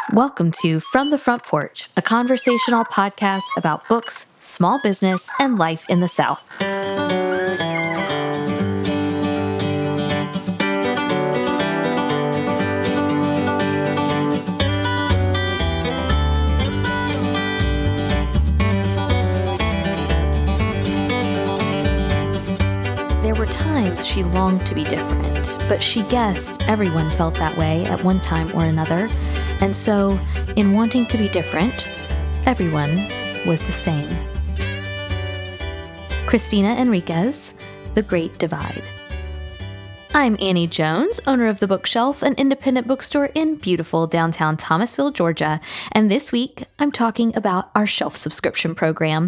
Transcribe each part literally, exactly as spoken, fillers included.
Welcome to From the Front Porch, a conversational podcast about books, small business, and life in the South. There were times she longed to be different, but she guessed everyone felt that way at one time or another. And so, in wanting to be different, everyone was the same. Christina Enriquez, The Great Divide. I'm Annie Jones, owner of The Bookshelf, an independent bookstore in beautiful downtown Thomasville, Georgia. And this week, I'm talking about our shelf subscription program.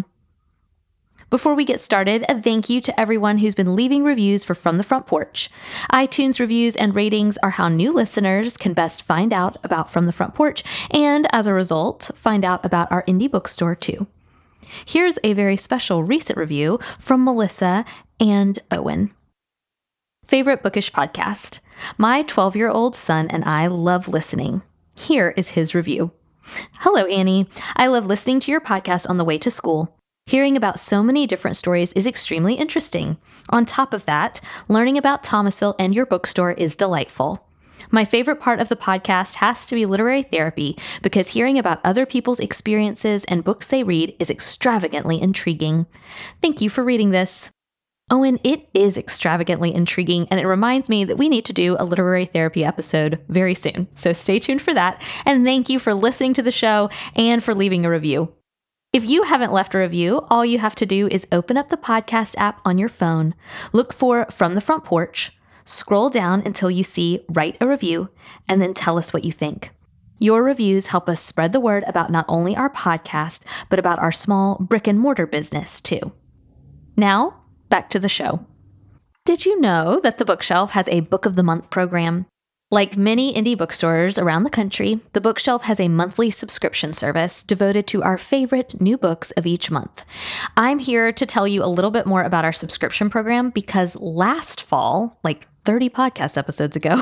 Before we get started, a thank you to everyone who's been leaving reviews for From the Front Porch. iTunes reviews and ratings are how new listeners can best find out about From the Front Porch, and as a result, find out about our indie bookstore too. Here's a very special recent review from Melissa and Owen. Favorite bookish podcast. My twelve-year-old son and I love listening. Here is his review. Hello, Annie. I love listening to your podcast on the way to school. Hearing about so many different stories is extremely interesting. On top of that, learning about Thomasville and your bookstore is delightful. My favorite part of the podcast has to be literary therapy because hearing about other people's experiences and books they read is extravagantly intriguing. Thank you for reading this. Owen, it is extravagantly intriguing, and it reminds me that we need to do a literary therapy episode very soon. So stay tuned for that, and thank you for listening to the show and for leaving a review. If you haven't left a review, all you have to do is open up the podcast app on your phone, look for From the Front Porch, scroll down until you see Write a Review, and then tell us what you think. Your reviews help us spread the word about not only our podcast, but about our small brick and mortar business too. Now, back to the show. Did you know that The Bookshelf has a Book of the Month program? Like many indie bookstores around the country, The Bookshelf has a monthly subscription service devoted to our favorite new books of each month. I'm here to tell you a little bit more about our subscription program because last fall, like thirty podcast episodes ago,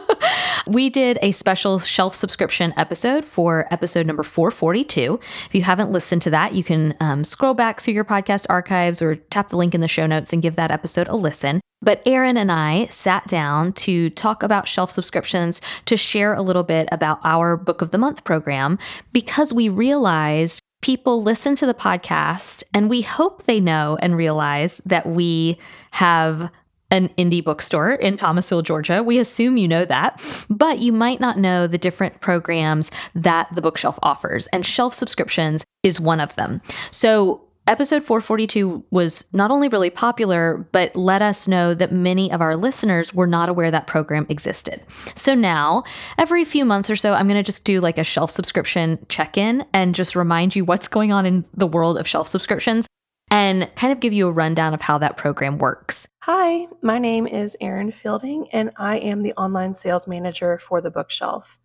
we did a special shelf subscription episode for episode number four forty-two. If you haven't listened to that, you can um, scroll back through your podcast archives or tap the link in the show notes and give that episode a listen. But Aaron and I sat down to talk about shelf subscriptions, to share a little bit about our Book of the Month program, because we realized people listen to the podcast and we hope they know and realize that we have an indie bookstore in Thomasville, Georgia. We assume you know that, but you might not know the different programs that the Bookshelf offers, and shelf subscriptions is one of them. So episode four forty-two was not only really popular, but let us know that many of our listeners were not aware that program existed. So now, every few months or so, I'm going to just do like a shelf subscription check-in and just remind you what's going on in the world of shelf subscriptions and kind of give you a rundown of how that program works. Hi, my name is Erin Fielding, and I am the online sales manager for The Bookshelf.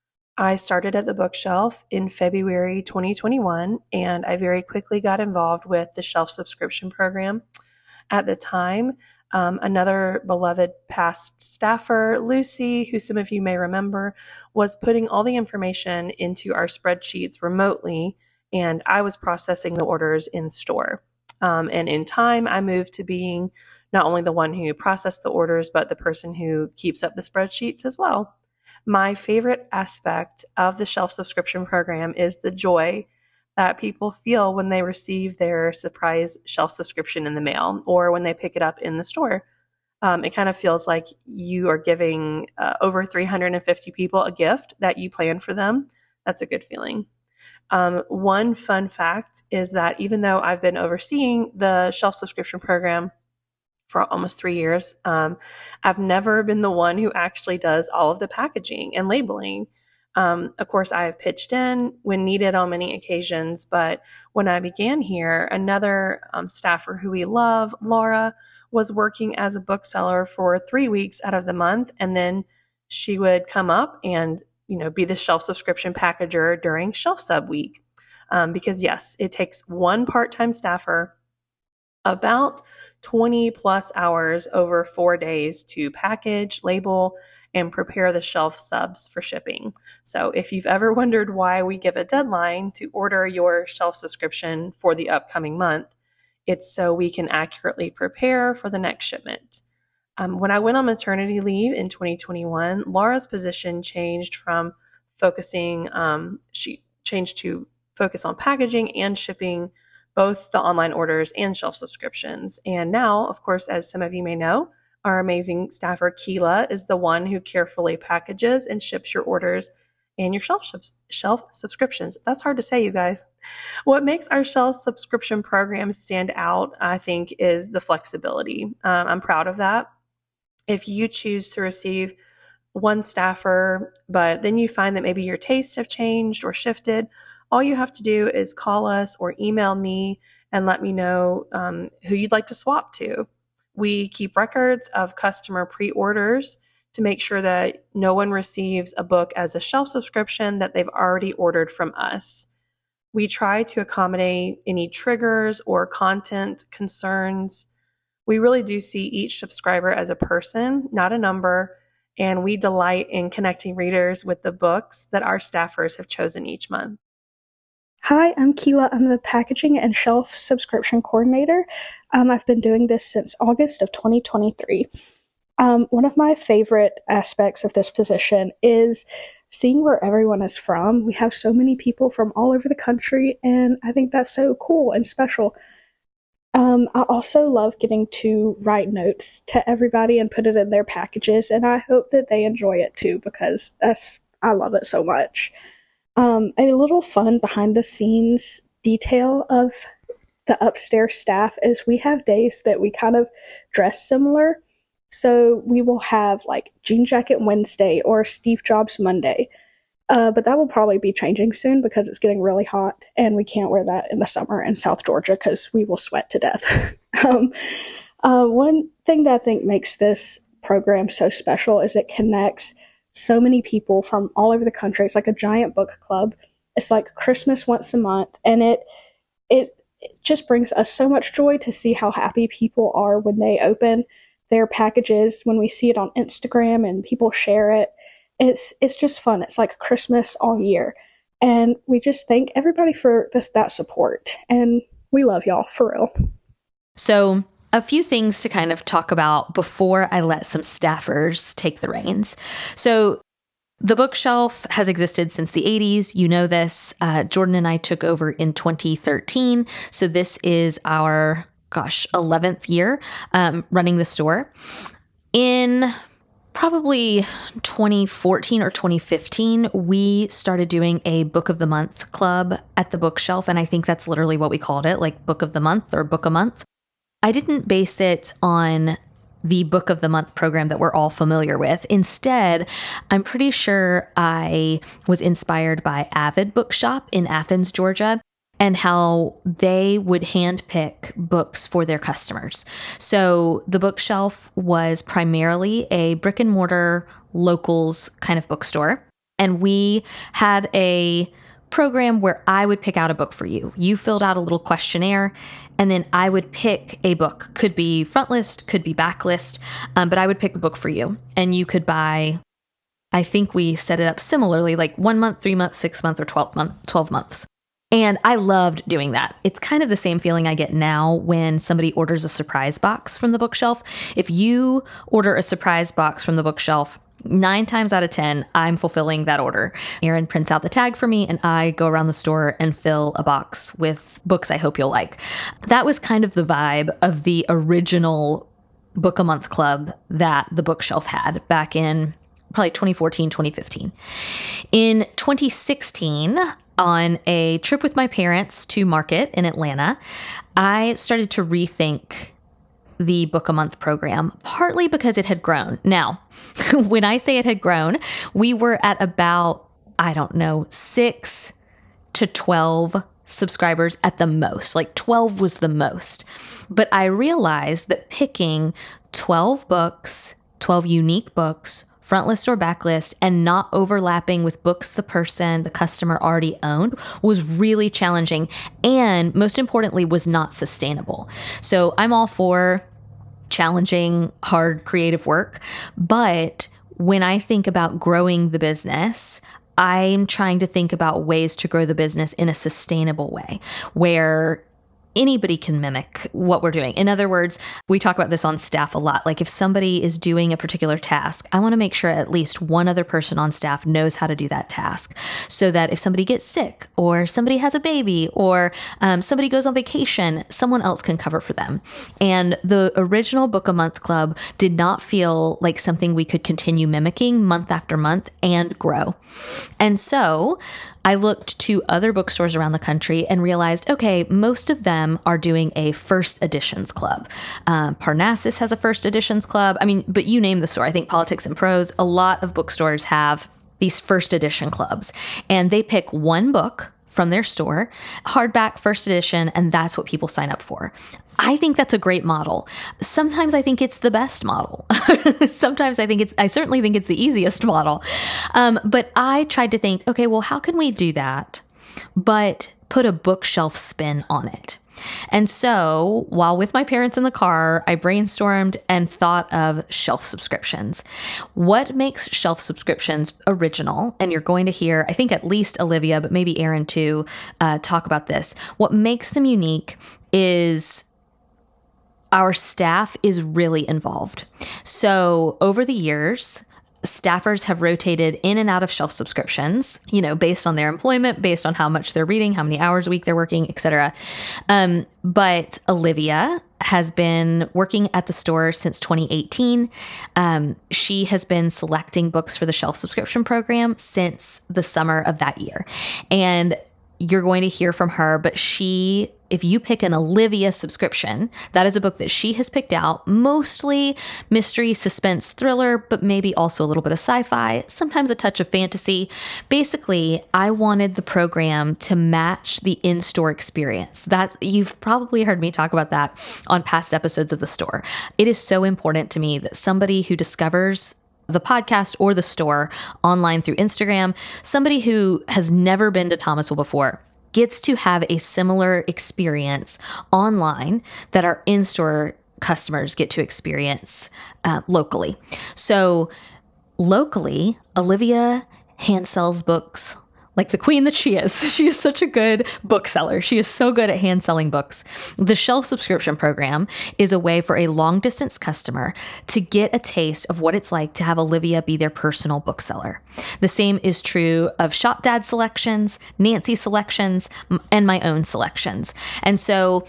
I started at The Bookshelf in February twenty twenty-one, and I very quickly got involved with the shelf subscription program. At the time, um, another beloved past staffer, Lucy, who some of you may remember, was putting all the information into our spreadsheets remotely, and I was processing the orders in store. Um, and in time, I moved to being not only the one who processed the orders, but the person who keeps up the spreadsheets as well. My favorite aspect of the shelf subscription program is the joy that people feel when they receive their surprise shelf subscription in the mail or when they pick it up in the store. Um, it kind of feels like you are giving uh, over three hundred fifty people a gift that you planned for them. That's a good feeling. Um, one fun fact is that even though I've been overseeing the shelf subscription program for almost three years, um, I've never been the one who actually does all of the packaging and labeling. Um, of course, I have pitched in when needed on many occasions, but when I began here, another um, staffer who we love, Laura, was working as a bookseller for three weeks out of the month, and then she would come up and you know, be the shelf subscription packager during shelf sub week. Um, because yes, it takes one part-time staffer about twenty plus hours over four days to package, label, and prepare the shelf subs for shipping. So if you've ever wondered why we give a deadline to order your shelf subscription for the upcoming month, it's so we can accurately prepare for the next shipment. Um, when I went on maternity leave in twenty twenty-one, Laura's position changed from focusing, um, she changed to focus on packaging and shipping both the online orders and shelf subscriptions. And now, of course, as some of you may know, our amazing staffer, Keela, is the one who carefully packages and ships your orders and your shelf shelf subscriptions. That's hard to say, you guys. What makes our shelf subscription program stand out, I think, is the flexibility. Um, I'm proud of that. If you choose to receive one staffer, but then you find that maybe your tastes have changed or shifted, all you have to do is call us or email me and let me know um, who you'd like to swap to. We keep records of customer pre-orders to make sure that no one receives a book as a shelf subscription that they've already ordered from us. We try to accommodate any triggers or content concerns. We really do see each subscriber as a person, not a number, and we delight in connecting readers with the books that our staffers have chosen each month. Hi, I'm Keela. I'm the Packaging and Shelf Subscription Coordinator. Um, I've been doing this since August of twenty twenty-three. Um, one of my favorite aspects of this position is seeing where everyone is from. We have so many people from all over the country, and I think that's so cool and special. Um, I also love getting to write notes to everybody and put it in their packages, and I hope that they enjoy it too, because that's I love it so much. Um, a little fun behind the scenes detail of the upstairs staff is we have days that we kind of dress similar. So we will have like Jean Jacket Wednesday or Steve Jobs Monday. Uh, but that will probably be changing soon because it's getting really hot and we can't wear that in the summer in South Georgia because we will sweat to death. um, uh, one thing that I think makes this program so special is it connects so many people from all over the country. It's like a giant book club. It's like Christmas once a month, and it, it it just brings us so much joy to see how happy people are when they open their packages, when we see it on Instagram and people share it. It's it's just fun. It's like Christmas all year, and we just thank everybody for this, that support, and we love y'all for real. So a few things to kind of talk about before I let some staffers take the reins. So the bookshelf has existed since the eighties. You know this. Uh, Jordan and I took over in twenty thirteen. So this is our, gosh, eleventh year um, running the store. In probably twenty fourteen or twenty fifteen, we started doing a Book of the Month club at the bookshelf. And I think that's literally what we called it, like Book of the Month or Book a Month. I didn't base it on the Book of the Month program that we're all familiar with. Instead, I'm pretty sure I was inspired by Avid Bookshop in Athens, Georgia, and how they would handpick books for their customers. So the bookshelf was primarily a brick and mortar locals kind of bookstore. And we had a program where I would pick out a book for you. You filled out a little questionnaire, and then I would pick a book. Could be front list, could be back list, um, but I would pick a book for you. And you could buy, I think we set it up similarly, like one month, three months, six months, or twelve month, twelve months. And I loved doing that. It's kind of the same feeling I get now when somebody orders a surprise box from the bookshelf. If you order a surprise box from the bookshelf, Nine times out of ten, I'm fulfilling that order. Erin prints out the tag for me, and I go around the store and fill a box with books I hope you'll like. That was kind of the vibe of the original Book a Month club that the bookshelf had back in probably twenty fourteen, twenty fifteen. In twenty sixteen, on a trip with my parents to Market in Atlanta, I started to rethink the Book a Month program, partly because it had grown. Now, when I say it had grown, we were at about, I don't know, six to twelve subscribers at the most. Like twelve was the most. But I realized that picking twelve books, twelve unique books, front list or backlist, and not overlapping with books the person, the customer already owned was really challenging, and most importantly, was not sustainable. So I'm all for challenging, hard, creative work, but when I think about growing the business, I'm trying to think about ways to grow the business in a sustainable way where anybody can mimic what we're doing. In other words, we talk about this on staff a lot. Like if somebody is doing a particular task, I want to make sure at least one other person on staff knows how to do that task so that if somebody gets sick or somebody has a baby or um, somebody goes on vacation, someone else can cover for them. And the original Book a Month Club did not feel like something we could continue mimicking month after month and grow. And so I looked to other bookstores around the country and realized, okay, most of them are doing a first editions club. Um, Parnassus has a first editions club. I mean, but you name the store. I think Politics and Prose, a lot of bookstores have these first edition clubs, and they pick one book from their store, hardback, first edition, and that's what people sign up for. I think that's a great model. Sometimes I think it's the best model. Sometimes I think it's, I certainly think it's the easiest model. Um, but I tried to think, okay, well, how can we do that, but put a bookshelf spin on it? And so while with my parents in the car, I brainstormed and thought of shelf subscriptions. What makes shelf subscriptions original? And you're going to hear, I think at least Olivia, but maybe Erin too, uh, talk about this. What makes them unique is our staff is really involved. So over the years, staffers have rotated in and out of shelf subscriptions, you know, based on their employment, based on how much they're reading, how many hours a week they're working, et cetera. Um, but Olivia has been working at the store since twenty eighteen. Um, she has been selecting books for the shelf subscription program since the summer of that year. And you're going to hear from her, but she, if you pick an Olivia subscription, that is a book that she has picked out, mostly mystery, suspense, thriller, but maybe also a little bit of sci-fi, sometimes a touch of fantasy. Basically, I wanted the program to match the in-store experience. That you've probably heard me talk about that on past episodes of the store. It is so important to me that somebody who discovers the podcast or the store online through Instagram, somebody who has never been to Thomasville before gets to have a similar experience online that our in-store customers get to experience uh, locally. So locally, Olivia hand sells books like the queen that she is. She is such a good bookseller. She is so good at hand selling books. The shelf subscription program is a way for a long distance customer to get a taste of what it's like to have Olivia be their personal bookseller. The same is true of Shop Dad selections, Nancy selections, and my own selections. And so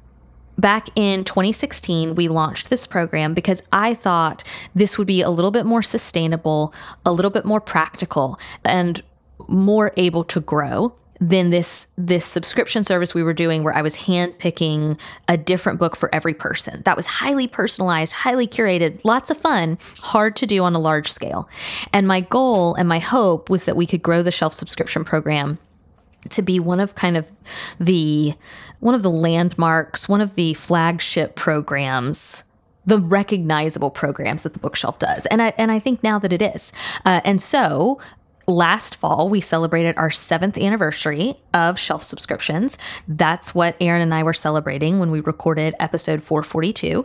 back in twenty sixteen, we launched this program because I thought this would be a little bit more sustainable, a little bit more practical, and more able to grow than this this subscription service we were doing where I was handpicking a different book for every person. That was highly personalized, highly curated, lots of fun, hard to do on a large scale. And my goal and my hope was that we could grow the shelf subscription program to be one of kind of the one of the landmarks, one of the flagship programs, the recognizable programs that the bookshelf does. And I and I think now that it is. Uh, and so last fall, we celebrated our seventh anniversary of shelf subscriptions. That's what Erin and I were celebrating when we recorded episode four forty-two.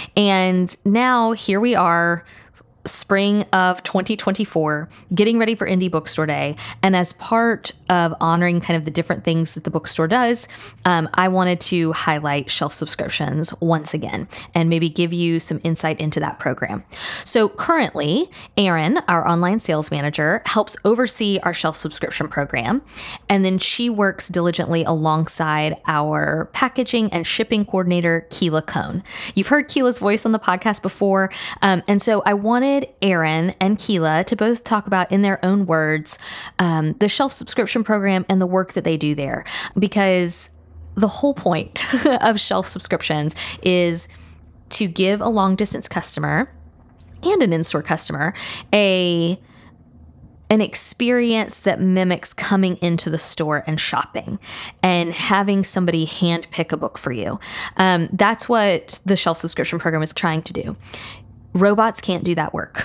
And now here we are, spring of twenty twenty-four, getting ready for Indie Bookstore Day. And as part of honoring kind of the different things that the bookstore does, um, I wanted to highlight shelf subscriptions once again and maybe give you some insight into that program. So currently, Erin, our online sales manager, helps oversee our shelf subscription program. And then she works diligently alongside our packaging and shipping coordinator, Keela Cohn. You've heard Keela's voice on the podcast before. Um, and so I wanted Erin and Keela to both talk about, in their own words, um, the shelf subscription program and the work that they do there. Because the whole point of shelf subscriptions is to give a long distance customer and an in-store customer a an experience that mimics coming into the store and shopping and having somebody hand pick a book for you. Um, that's what the shelf subscription program is trying to do. Robots can't do that work.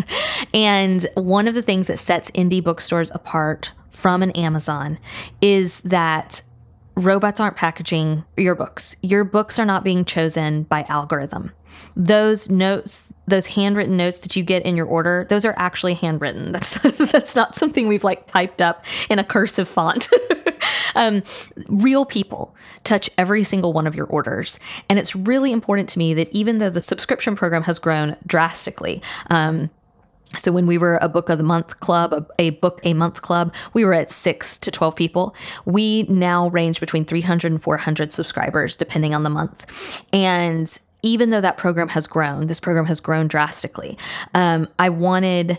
And one of the things that sets indie bookstores apart from an Amazon is that robots aren't packaging your books. Your books are not being chosen by algorithm. Those notes, those handwritten notes that you get in your order, those are actually handwritten. That's that's not something we've like typed up in a cursive font. um, real people touch every single one of your orders. And it's really important to me that even though the subscription program has grown drastically, um, so when we were a book of the month club, a, a book a month club, we were at six to twelve people. We now range between three hundred and four hundred subscribers, depending on the month. And even though that program has grown, this program has grown drastically. Um, I wanted,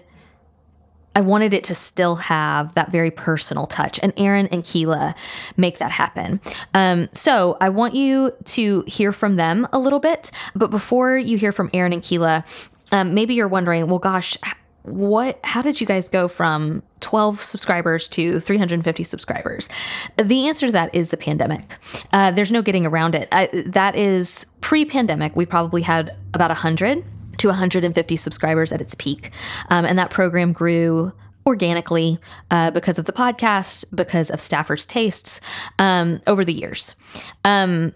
I wanted it to still have that very personal touch, and Aaron and Keela make that happen. Um, so I want you to hear from them a little bit, but before you hear from Aaron and Keela, um, maybe you're wondering, well, gosh, what, how did you guys go from twelve subscribers to three hundred fifty subscribers? The answer to that is the pandemic. Uh, there's no getting around it. I, that is pre-pandemic. We probably had about one hundred to one hundred fifty subscribers at its peak. Um, and that program grew organically uh, because of the podcast, because of staffers' tastes um, over the years. Um,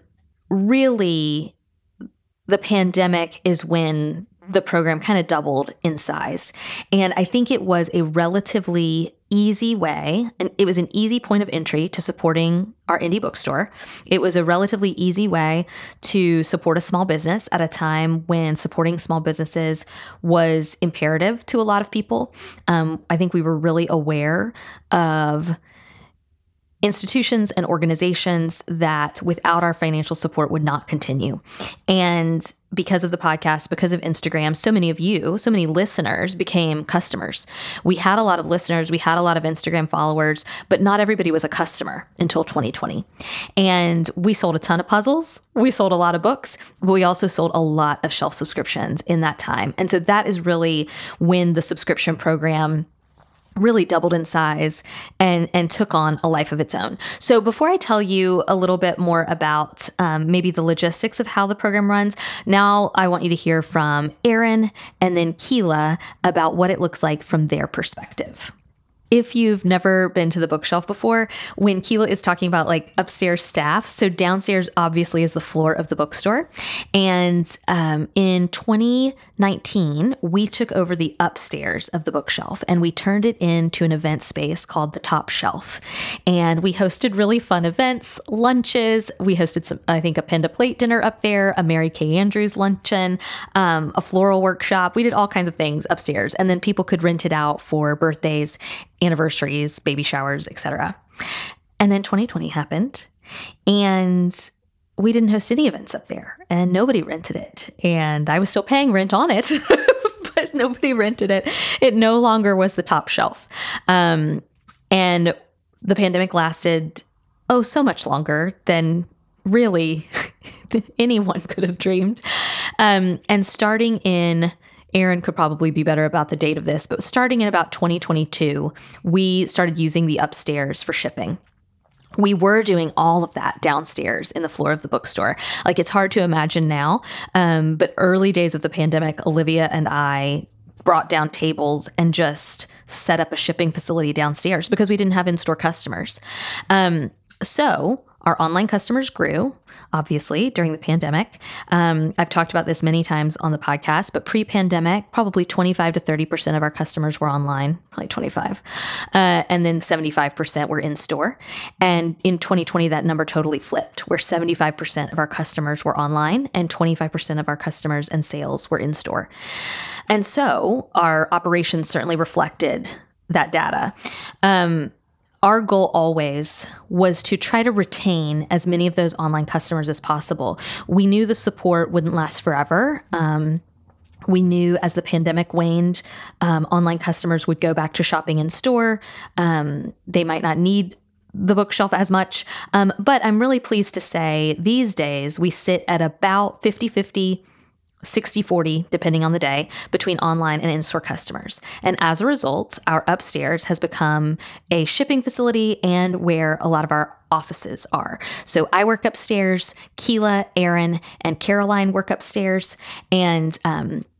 really, the pandemic is when the program kind of doubled in size. And I think it was a relatively easy way, and it was an easy point of entry to supporting our indie bookstore. It was a relatively easy way to support a small business at a time when supporting small businesses was imperative to a lot of people. Um, I think we were really aware of institutions and organizations that without our financial support would not continue. And because of the podcast, because of Instagram, so many of you, so many listeners became customers. We had a lot of listeners, we had a lot of Instagram followers, but not everybody was a customer until twenty twenty. And we sold a ton of puzzles, we sold a lot of books, but we also sold a lot of shelf subscriptions in that time. And so that is really when the subscription program really doubled in size and and took on a life of its own. So before I tell you a little bit more about um, maybe the logistics of how the program runs, now I want you to hear from Aaron and then Keela about what it looks like from their perspective. If you've never been to the bookshelf before, when Keela is talking about like upstairs staff, so downstairs obviously is the floor of the bookstore. And um, in twenty nineteen, we took over the upstairs of the bookshelf and we turned it into an event space called the Top Shelf. And we hosted really fun events, lunches. We hosted some, I think, a Pen to Plate dinner up there, a Mary Kay Andrews luncheon, um, a floral workshop. We did all kinds of things upstairs. And then people could rent it out for birthdays, anniversaries, baby showers, et cetera. And then twenty twenty happened and we didn't host any events up there and nobody rented it. And I was still paying rent on it, but nobody rented it. It no longer was the Top Shelf. Um, and the pandemic lasted, oh, so much longer than really anyone could have dreamed. Um, and starting in Aaron could probably be better about the date of this, but starting in about twenty twenty-two, we started using the upstairs for shipping. We were doing all of that downstairs in the floor of the bookstore. Like, it's hard to imagine now, um, but early days of the pandemic, Olivia and I brought down tables and just set up a shipping facility downstairs because we didn't have in-store customers. Um, so our online customers grew, obviously, during the pandemic. Um, I've talked about this many times on the podcast, but pre-pandemic, probably twenty-five to thirty percent of our customers were online, probably twenty-five. Uh, and then seventy-five percent were in store. And in twenty twenty, that number totally flipped, where seventy-five percent of our customers were online and twenty-five percent of our customers and sales were in store. And so our operations certainly reflected that data. Um, Our goal always was to try to retain as many of those online customers as possible. We knew the support wouldn't last forever. Um, we knew as the pandemic waned, um, online customers would go back to shopping in store. Um, they might not need the bookshelf as much. Um, but I'm really pleased to say these days we sit at about fifty-fifty, sixty forty, depending on the day, between online and in-store customers. And as a result, our upstairs has become a shipping facility and where a lot of our offices are. So I work upstairs, Keela, Aaron, and Caroline work upstairs. And um,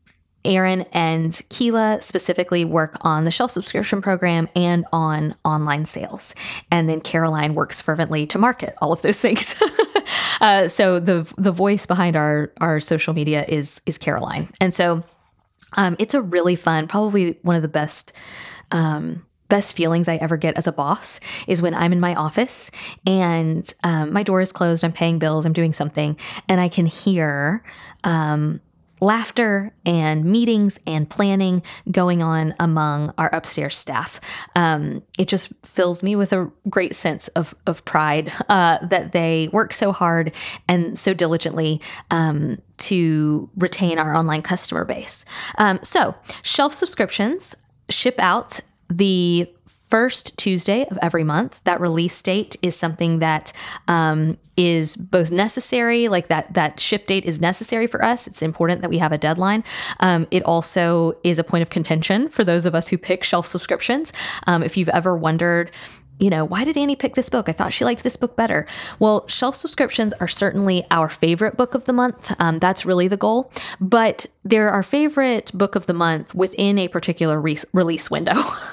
Erin and Keela specifically work on the shelf subscription program and on online sales. And then Caroline works fervently to market all of those things. uh, so the the voice behind our our social media is is Caroline. And so um, it's a really fun, probably one of the best um, best feelings I ever get as a boss is when I'm in my office and um, my door is closed, I'm paying bills, I'm doing something, and I can hear um, laughter and meetings and planning going on among our upstairs staff. Um, it just fills me with a great sense of, of pride uh, that they work so hard and so diligently um, to retain our online customer base. Um, so shelf subscriptions ship out the first Tuesday of every month. That release date is something that um, is both necessary, like that that ship date is necessary for us. It's important that we have a deadline. Um, it also is a point of contention for those of us who pick shelf subscriptions. Um, if you've ever wondered, you know, why did Annie pick this book? I thought she liked this book better. Well, shelf subscriptions are certainly our favorite book of the month. Um, that's really the goal. But they're our favorite book of the month within a particular re- release window.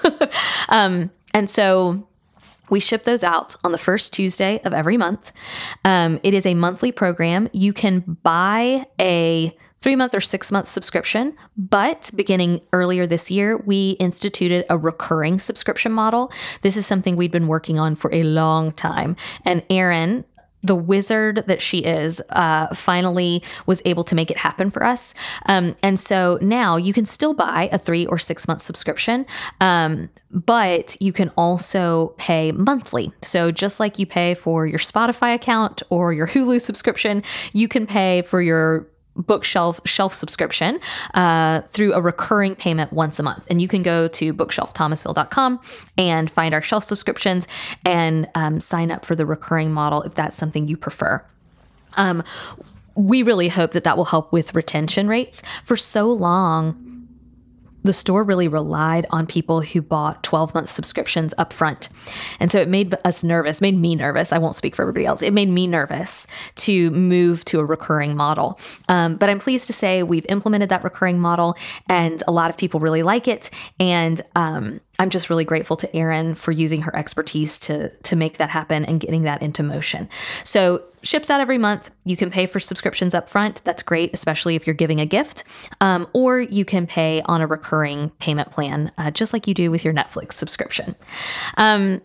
um, and so we ship those out on the first Tuesday of every month. Um, it is a monthly program. You can buy a three-month or six-month subscription, but beginning earlier this year, we instituted a recurring subscription model. This is something we'd been working on for a long time. And Erin, the wizard that she is, uh, finally was able to make it happen for us. Um, and so now you can still buy a three or six month subscription, um, but you can also pay monthly. So just like you pay for your Spotify account or your Hulu subscription, you can pay for your bookshelf shelf subscription uh, through a recurring payment once a month. And you can go to bookshelf thomasville dot com and find our shelf subscriptions and um, sign up for the recurring model if that's something you prefer. Um, we really hope that that will help with retention rates. For so long, the store really relied on people who bought twelve-month subscriptions up front. And so it made us nervous, made me nervous. I won't speak for everybody else. It made me nervous to move to a recurring model. Um, but I'm pleased to say we've implemented that recurring model and a lot of people really like it. And um, I'm just really grateful to Erin for using her expertise to, to make that happen and getting that into motion. So ships out every month. You can pay for subscriptions up front. That's great, especially if you're giving a gift. Um, or you can pay on a recurring payment plan, uh, just like you do with your Netflix subscription. Um,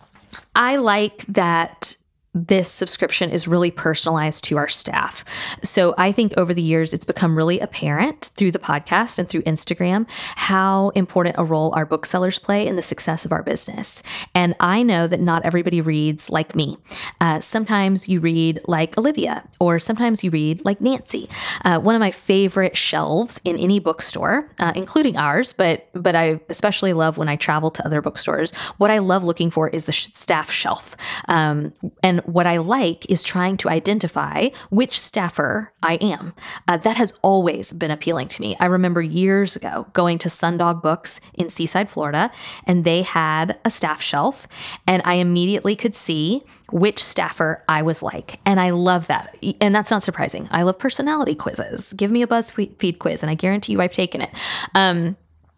I like that this subscription is really personalized to our staff. So I think over the years, it's become really apparent through the podcast and through Instagram how important a role our booksellers play in the success of our business. And I know that not everybody reads like me. Uh, sometimes you read like Olivia, or sometimes you read like Nancy. Uh, one of my favorite shelves in any bookstore, uh, including ours, but but I especially love when I travel to other bookstores. What I love looking for is the sh- staff shelf. Um, and what I like is trying to identify which staffer I am. Uh, that has always been appealing to me. I remember years ago going to Sundog Books in Seaside, Florida, and they had a staff shelf, and I immediately could see which staffer I was like. And I love that. And that's not surprising. I love personality quizzes. Give me a BuzzFeed quiz, and I guarantee you I've taken it. Um,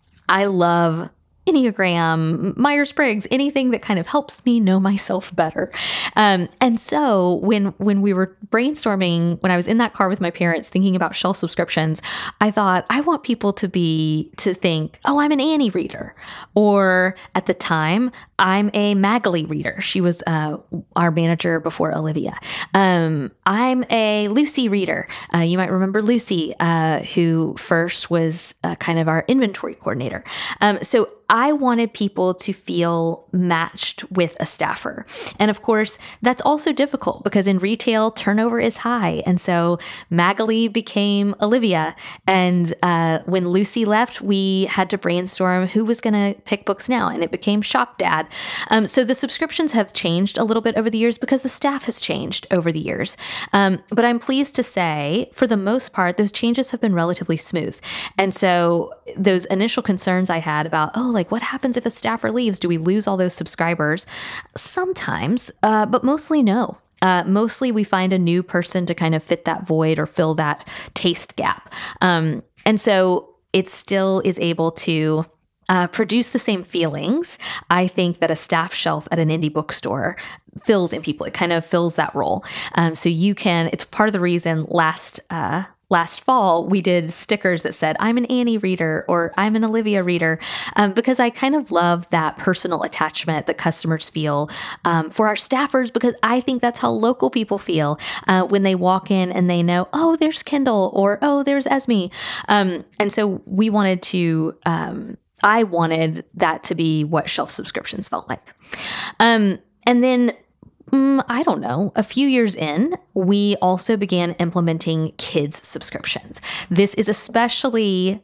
I love Enneagram, Myers-Briggs, anything that kind of helps me know myself better. Um, and so when when we were brainstorming, when I was in that car with my parents thinking about shelf subscriptions, I thought, I want people to be, to think, oh, I'm an Annie reader. Or at the time, I'm a Magali reader. She was uh, our manager before Olivia. Um, I'm a Lucy reader. Uh, you might remember Lucy, uh, who first was uh, kind of our inventory coordinator. Um, so I wanted people to feel matched with a staffer. And of course, that's also difficult because in retail, turnover is high. And so Magali became Olivia. And uh, when Lucy left, we had to brainstorm who was going to pick books now. And it became Shop Dad. Um, so the subscriptions have changed a little bit over the years because the staff has changed over the years. Um, but I'm pleased to say, for the most part, those changes have been relatively smooth. And so those initial concerns I had about, oh, like what happens if a staffer leaves? Do we lose all those subscribers? Sometimes, uh, but mostly no. Uh, mostly we find a new person to kind of fit that void or fill that taste gap. Um, and so it still is able to Uh, produce the same feelings, I think, that a staff shelf at an indie bookstore fills in people. It kind of fills that role. Um, so you can, it's part of the reason last, uh, last fall we did stickers that said, I'm an Annie reader or I'm an Olivia reader, um, because I kind of love that personal attachment that customers feel um, for our staffers, because I think that's how local people feel uh, when they walk in and they know, oh, there's Kendall, or oh, there's Esme. Um, and so we wanted to, um, I wanted that to be what shelf subscriptions felt like. Um, and then, mm, I don't know, a few years in, we also began implementing kids subscriptions. This is especially,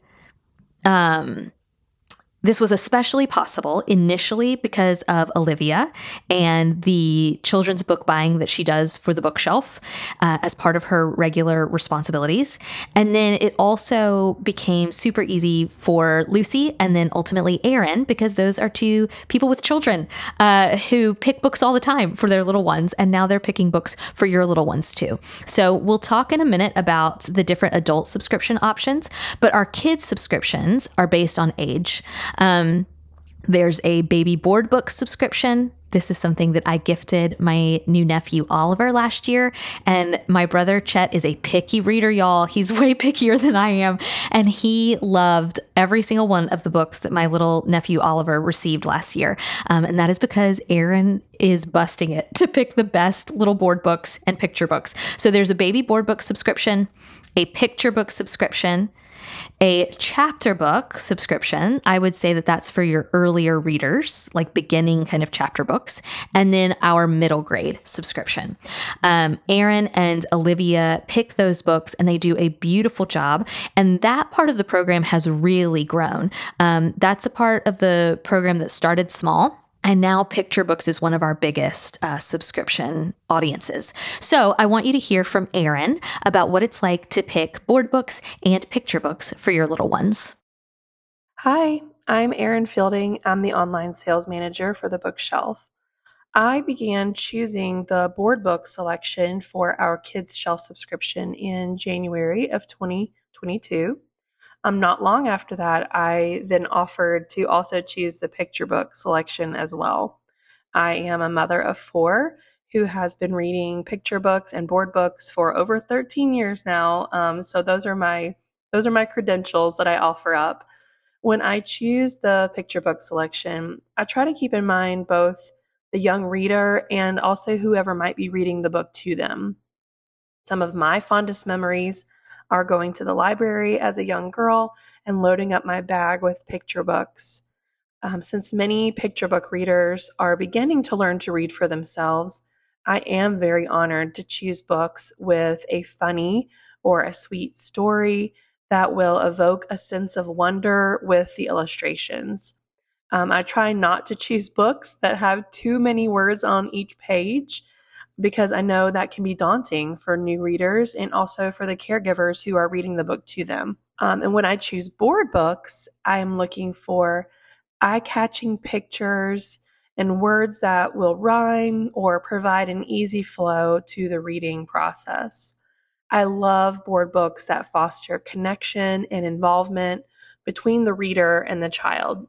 um, This was especially possible initially because of Olivia and the children's book buying that she does for the bookshelf uh, as part of her regular responsibilities. And then it also became super easy for Lucy and then ultimately Aaron, because those are two people with children uh, who pick books all the time for their little ones. And now they're picking books for your little ones too. So we'll talk in a minute about the different adult subscription options, but our kids subscriptions are based on age. Um, there's a baby board book subscription. This is something that I gifted my new nephew, Oliver, last year. And my brother, Chet, is a picky reader, y'all. He's way pickier than I am. And he loved every single one of the books that my little nephew, Oliver, received last year. Um, and that is because Aaron is busting it to pick the best little board books and picture books. So there's a baby board book subscription, a picture book subscription, a chapter book subscription. I would say that that's for your earlier readers, like beginning kind of chapter books, and then our middle grade subscription. Um, Aaron and Olivia pick those books and they do a beautiful job. And that part of the program has really grown. Um, that's a part of the program that started small. And now Picture Books is one of our biggest uh, subscription audiences. So I want you to hear from Aaron about what it's like to pick board books and picture books for your little ones. Hi, I'm Erin Fielding. I'm the online sales manager for the Bookshelf. I began choosing the board book selection for our kids' shelf subscription in January of twenty twenty-two. Um, not long after that, I then offered to also choose the picture book selection as well. I am a mother of four who has been reading picture books and board books for over thirteen years now. Um, so those are my those are my credentials that I offer up. When I choose the picture book selection, I try to keep in mind both the young reader and also whoever might be reading the book to them. Some of my fondest memories are going to the library as a young girl and loading up my bag with picture books. Um, since many picture book readers are beginning to learn to read for themselves, I am very honored to choose books with a funny or a sweet story that will evoke a sense of wonder with the illustrations. Um, I try not to choose books that have too many words on each page, because I know that can be daunting for new readers and also for the caregivers who are reading the book to them. Um, and when I choose board books, I am looking for eye-catching pictures and words that will rhyme or provide an easy flow to the reading process. I love board books that foster connection and involvement between the reader and the child.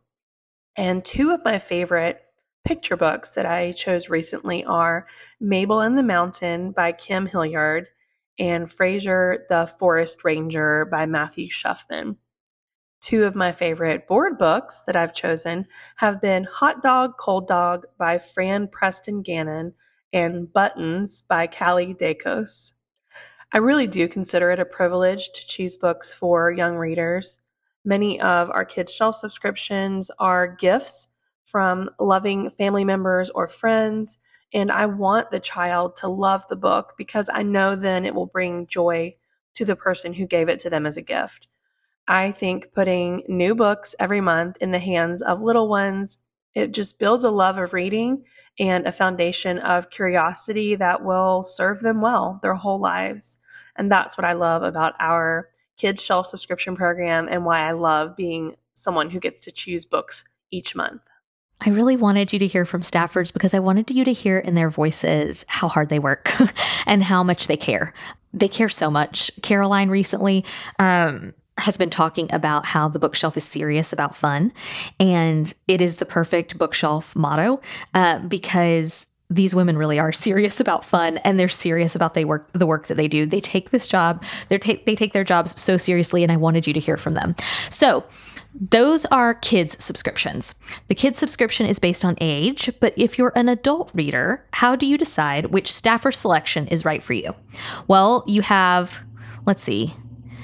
And two of my favorite picture books that I chose recently are Mabel and the Mountain by Kim Hilliard and Fraser the Forest Ranger by Matthew Shuffman. Two of my favorite board books that I've chosen have been Hot Dog, Cold Dog by Fran Preston Gannon and Buttons by Callie Dacos. I really do consider it a privilege to choose books for young readers. Many of our kids' shelf subscriptions are gifts from loving family members or friends, and I want the child to love the book because I know then it will bring joy to the person who gave it to them as a gift. I think putting new books every month in the hands of little ones, it just builds a love of reading and a foundation of curiosity that will serve them well their whole lives. And that's what I love about our kids' shelf subscription program and why I love being someone who gets to choose books each month. I really wanted you to hear from staffers because I wanted you to hear in their voices how hard they work and how much they care. They care so much. Caroline recently, um, has been talking about how the bookshelf is serious about fun. And it is the perfect bookshelf motto uh, because these women really are serious about fun, and they're serious about they work the work that they do. They take this job, they take they take their jobs so seriously, and I wanted you to hear from them. So those are kids subscriptions. The kids subscription is based on age, but if you're an adult reader, how do you decide which Stafford selection is right for you? Well, you have, let's see,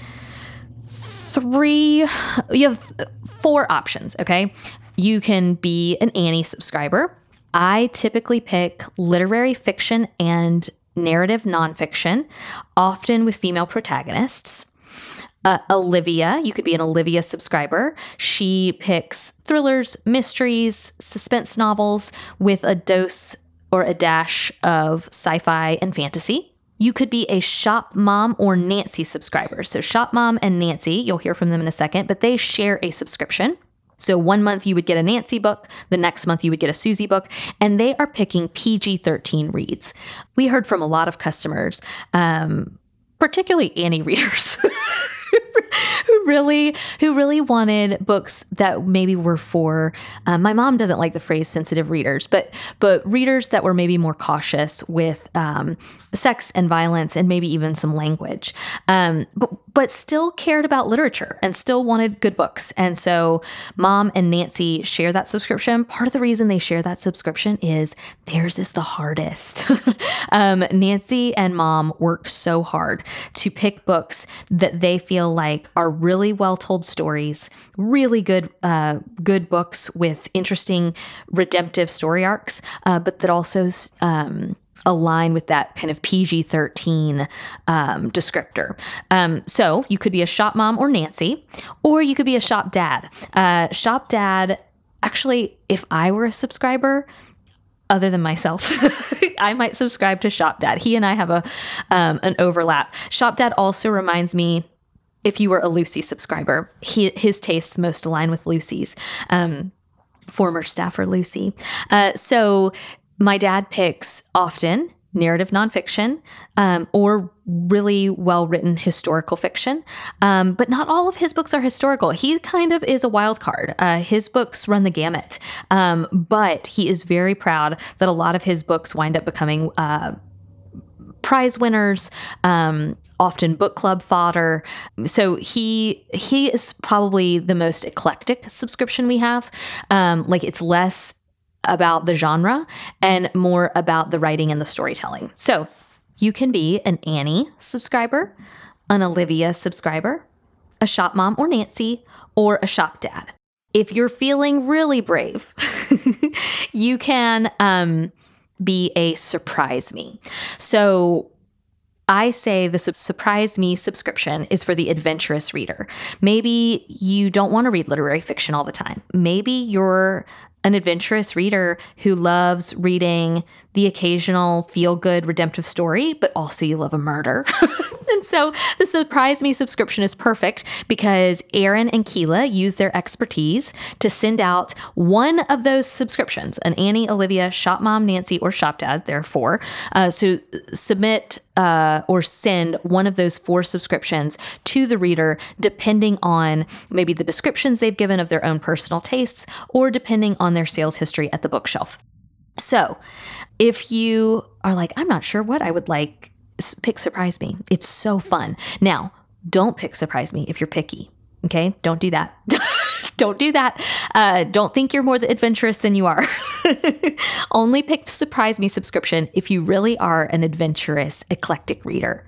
three, you have four options, okay? You can be an Annie subscriber. I typically pick literary fiction and narrative nonfiction, often with female protagonists. Uh, Olivia, you could be an Olivia subscriber. She picks thrillers, mysteries, suspense novels with a dose or a dash of sci-fi and fantasy. You could be a Shop Mom or Nancy subscriber. So Shop Mom and Nancy, you'll hear from them in a second, but they share a subscription. So one month you would get a Nancy book, the next month you would get a Susie book, and they are picking P G thirteen reads. We heard from a lot of customers, um, particularly Annie readers, who really who really wanted books that maybe were for, um, my mom doesn't like the phrase sensitive readers, but but readers that were maybe more cautious with um, sex and violence and maybe even some language, um, but, but still cared about literature and still wanted good books. And so Mom and Nancy share that subscription. Part of the reason they share that subscription is theirs is the hardest. um, Nancy and Mom work so hard to pick books that they feel like are really well-told stories, really good uh, good books with interesting redemptive story arcs, uh, but that also um, align with that kind of P G thirteen um, descriptor. Um, so you could be a Shop Mom or Nancy, or you could be a Shop Dad. Uh, Shop Dad, actually, if I were a subscriber, other than myself, I might subscribe to Shop Dad. He and I have a um, an overlap. Shop Dad also reminds me, if you were a Lucy subscriber, he, his tastes most align with Lucy's, um, former staffer Lucy. Uh, so my dad picks often narrative nonfiction um, or really well-written historical fiction, um, but not all of his books are historical. He kind of is a wild card. Uh, his books run the gamut, um, but he is very proud that a lot of his books wind up becoming uh, prize winners, um, often book club fodder. So he he is probably the most eclectic subscription we have. Um, like it's less about the genre and more about the writing and the storytelling. So you can be an Annie subscriber, an Olivia subscriber, a Shop Mom or Nancy, or a Shop Dad. If you're feeling really brave, you can um, be a Surprise Me. So I say the Surprise Me subscription is for the adventurous reader. Maybe you don't want to read literary fiction all the time. Maybe you're an adventurous reader who loves reading the occasional feel-good redemptive story, but also you love a murder. And so the Surprise Me subscription is perfect because Aaron and Keela use their expertise to send out one of those subscriptions, an Annie, Olivia, Shop Mom, Nancy, or Shop Dad. There are four. Uh, so submit uh, or send one of those four subscriptions to the reader, depending on maybe the descriptions they've given of their own personal tastes or depending on their sales history at the bookshelf. So if you are like, I'm not sure what I would like, pick Surprise Me. It's so fun. Now, don't pick Surprise Me if you're picky. Okay? Don't do that. Don't do that. Uh, don't think you're more adventurous than you are. Only pick the Surprise Me subscription if you really are an adventurous, eclectic reader.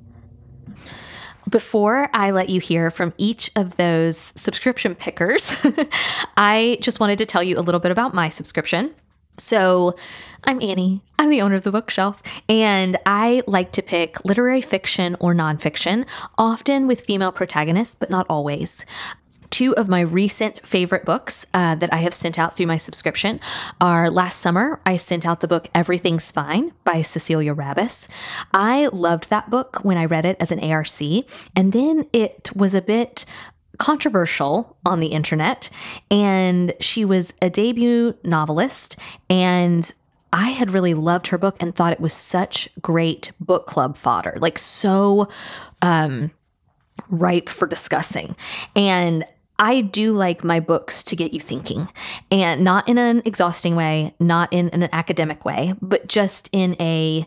Before I let you hear from each of those subscription pickers, I just wanted to tell you a little bit about my subscription. So I'm Annie. I'm the owner of the bookshelf, and I like to pick literary fiction or nonfiction, often with female protagonists, but not always. Two of my recent favorite books uh, that I have sent out through my subscription are last summer, I sent out the book Everything's Fine by Cecilia Rabas. I loved that book when I read it as an A R C, and then it was a bit controversial on the internet, and she was a debut novelist, and I had really loved her book and thought it was such great book club fodder, like so um ripe for discussing. And I do like my books to get you thinking, and not in an exhausting way, not in an academic way, but just in a,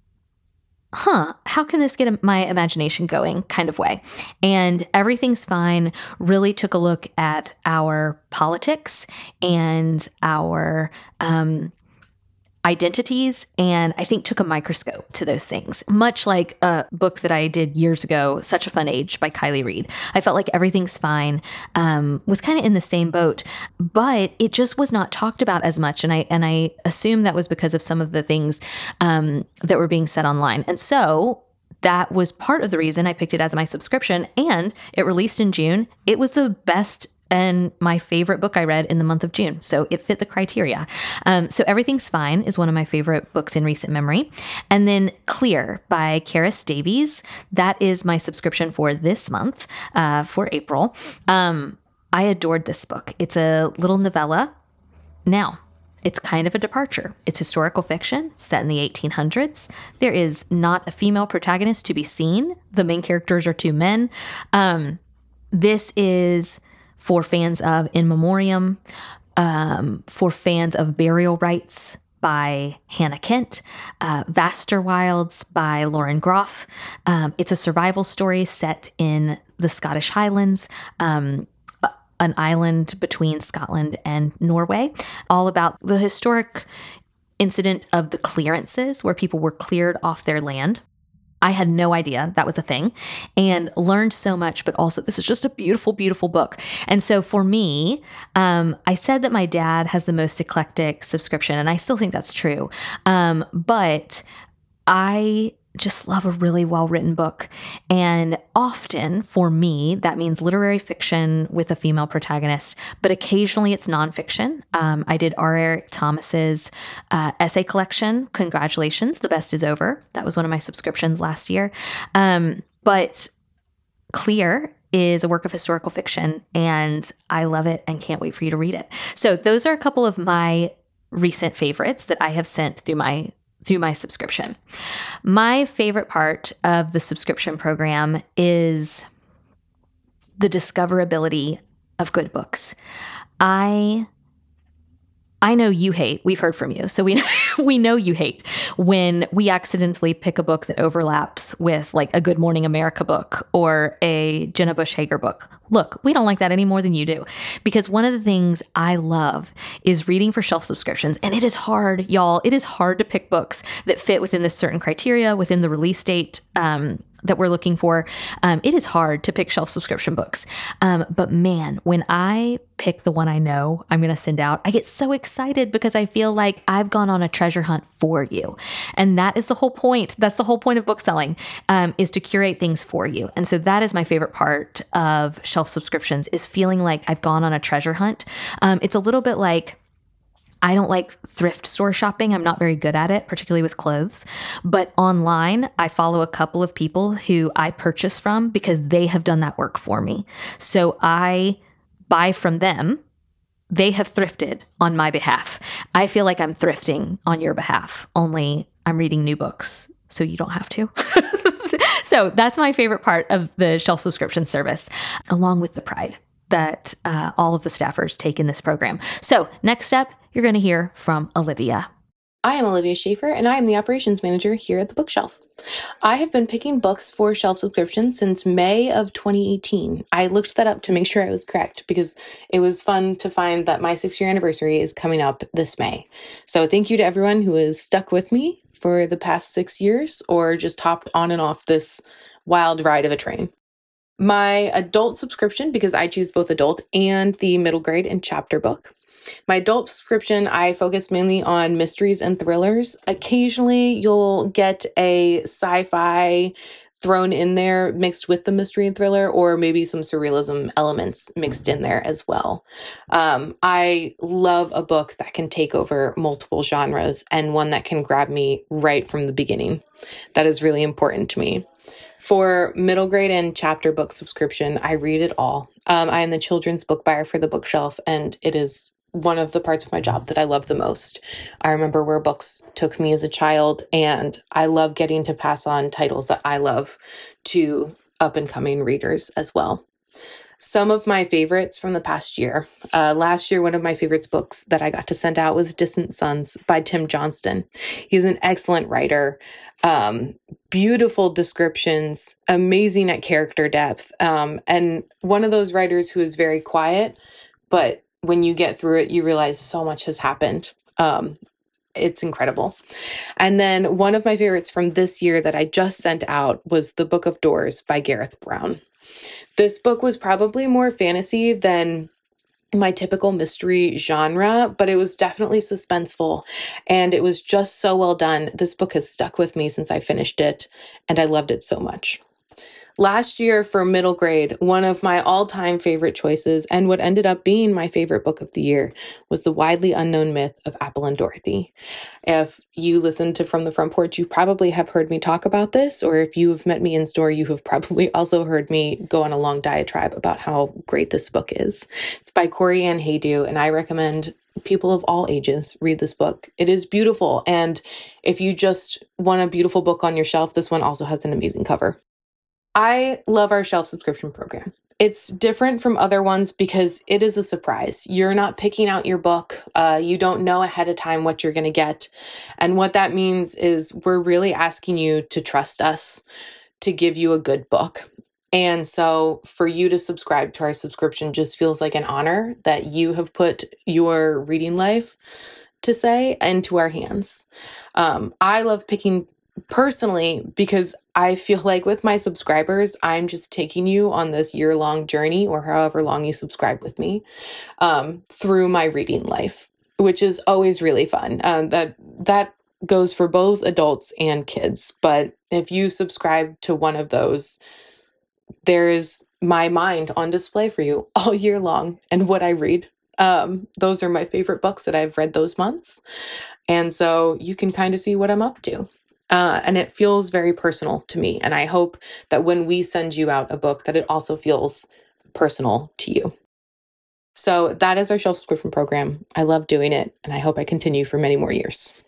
huh, how can this get my imagination going kind of way? And Everything's Fine really took a look at our politics and our um, identities, and I think took a microscope to those things, much like a book that I did years ago, Such a Fun Age by Kiley Reid. I felt like Everything's Fine um, was kind of in the same boat, but it just was not talked about as much. And I and I assume that was because of some of the things um, that were being said online. And so that was part of the reason I picked it as my subscription, and it released in June. It was the best and my favorite book I read in the month of June. So it fit the criteria. Um, so Everything's Fine is one of my favorite books in recent memory. And then Clear by Karis Davies. That is my subscription for this month, uh, for April. Um, I adored this book. It's a little novella. Now, it's kind of a departure. It's historical fiction set in the eighteen hundreds. There is not a female protagonist to be seen. The main characters are two men. Um, this is for fans of In Memoriam, um, for fans of Burial Rites by Hannah Kent, uh, Vaster Wilds by Lauren Groff. Um, it's a survival story set in the Scottish Highlands, um, an island between Scotland and Norway, all about the historic incident of the clearances where people were cleared off their land. I had no idea that was a thing, and learned so much, but also this is just a beautiful, beautiful book. And so for me, um, I said that my dad has the most eclectic subscription, and I still think that's true. Um, but I just love a really well-written book. And often for me, that means literary fiction with a female protagonist, but occasionally it's nonfiction. Um, I did R. Eric Thomas's uh, essay collection, Congratulations, The Best Is Over. That was one of my subscriptions last year. Um, but Clear is a work of historical fiction, and I love it and can't wait for you to read it. So those are a couple of my recent favorites that I have sent through my through my subscription. My favorite part of the subscription program is the discoverability of good books. I I know you hate, we've heard from you, so we we know you hate when we accidentally pick a book that overlaps with like a Good Morning America book or a Jenna Bush Hager book. Look, we don't like that any more than you do, because one of the things I love is reading for shelf subscriptions. And it is hard, y'all. It is hard to pick books that fit within this certain criteria, within the release date um, that we're looking for. Um, it is hard to pick shelf subscription books. Um, but man, when I pick the one I know I'm going to send out, I get so excited because I feel like I've gone on a treasure hunt for you. And that is the whole point. That's the whole point of book selling, um, is to curate things for you. And so that is my favorite part of shelf subscriptions, is feeling like I've gone on a treasure hunt. Um, it's a little bit like, I don't like thrift store shopping. I'm not very good at it, particularly with clothes. But online, I follow a couple of people who I purchase from because they have done that work for me. So I buy from them. They have thrifted on my behalf. I feel like I'm thrifting on your behalf, only I'm reading new books, so you don't have to. So that's my favorite part of the shelf subscription service, along with the pride that uh, all of the staffers take in this program. So next up, you're going to hear from Olivia. I am Olivia Schaefer, and I am the operations manager here at the Bookshelf. I have been picking books for shelf subscription since May of twenty eighteen. I looked that up to make sure I was correct because it was fun to find that my six-year anniversary is coming up this May. So thank you to everyone who has stuck with me for the past six years or just hopped on and off this wild ride of a train. My adult subscription, because I choose both adult and the middle grade and chapter book. My adult subscription, I focus mainly on mysteries and thrillers. Occasionally, you'll get a sci-fi thrown in there mixed with the mystery and thriller, or maybe some surrealism elements mixed in there as well. Um, I love a book that can take over multiple genres and one that can grab me right from the beginning. That is really important to me. For middle grade and chapter book subscription, I read it all. Um, I am the children's book buyer for the Bookshelf, and it is one of the parts of my job that I love the most. I remember where books took me as a child, and I love getting to pass on titles that I love to up-and-coming readers as well. Some of my favorites from the past year. Uh, last year, one of my favorites books that I got to send out was Distant Sons by Tim Johnston. He's an excellent writer, um, beautiful descriptions, amazing at character depth, um, and one of those writers who is very quiet, but when you get through it, you realize so much has happened. Um, it's incredible. And then one of my favorites from this year that I just sent out was The Book of Doors by Gareth Brown. This book was probably more fantasy than my typical mystery genre, but it was definitely suspenseful, and it was just so well done. This book has stuck with me since I finished it, and I loved it so much. Last year for middle grade, one of my all-time favorite choices and what ended up being my favorite book of the year was The Widely Unknown Myth of Apple and Dorothy. If you listen to From the Front Porch, you probably have heard me talk about this, or if you have met me in store, you have probably also heard me go on a long diatribe about how great this book is. It's by Corey Ann Haydu, and I recommend people of all ages read this book. It is beautiful, and if you just want a beautiful book on your shelf, this one also has an amazing cover. I love our shelf subscription program. It's different from other ones because it is a surprise. You're not picking out your book. Uh, you don't know ahead of time what you're going to get. And what that means is we're really asking you to trust us to give you a good book. And so for you to subscribe to our subscription just feels like an honor that you have put your reading life, to say, into our hands. Um, I love picking personally, because I feel like with my subscribers, I'm just taking you on this year-long journey, or however long you subscribe with me, um, through my reading life, which is always really fun. Um, that that goes for both adults and kids. But if you subscribe to one of those, there is my mind on display for you all year long and what I read. Um, those are my favorite books that I've read those months. And so you can kind of see what I'm up to. Uh, and it feels very personal to me. And I hope that when we send you out a book, that it also feels personal to you. So that is our shelf subscription program. I love doing it, and I hope I continue for many more years.